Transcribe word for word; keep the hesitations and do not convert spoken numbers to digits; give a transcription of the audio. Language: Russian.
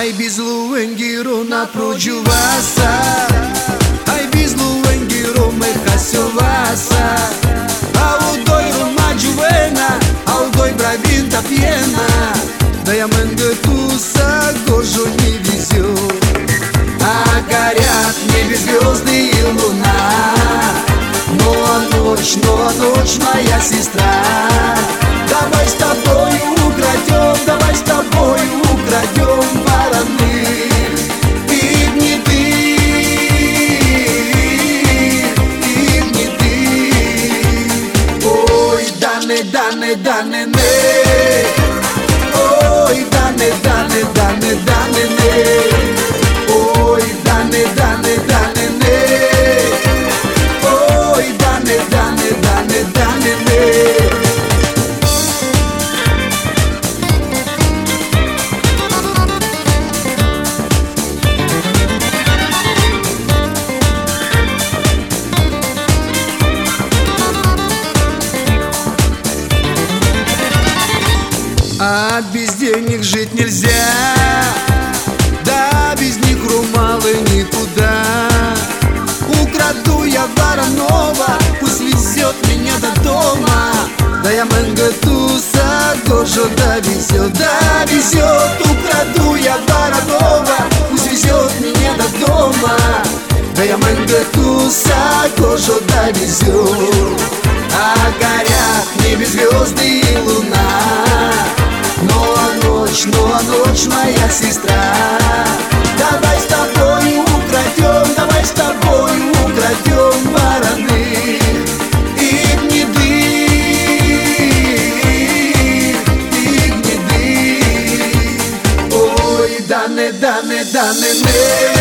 Ai bizlu engiro na projuvaça, ai bizlu engiro me caciovasa. Au doi roma juena, au doi bravinta piena. Да я мангатуса горжу не везет, а горят в небе звезды и луна. Ну а ночь, ну а ночь, моя сестра, давай с тобой украдем, давай с тобой украдем вороны. И гнеты, и гнеты. Ой, дане, дане, дане, не. Ой, дане, дане, дане, дане, не. Ой, дане, дане, дане, не. Ой, дане, дане, дане, дане, не. А без денег жить нельзя, да без них румалы никуда. Украду я Воронова, пусть везет меня до дома. Да я мангатуса горжу довезет, довезет. Украду я Воронова, пусть везет меня до дома. Да я мангатуса горжу довезет, а горят в небе звезды и луна. Ну а ночь, ну а ночь, моя сестра, давай с тобой украдем, давай с тобой украдем вороны. И гнеды, и гнеды. Ой, дане, дане, дане, не.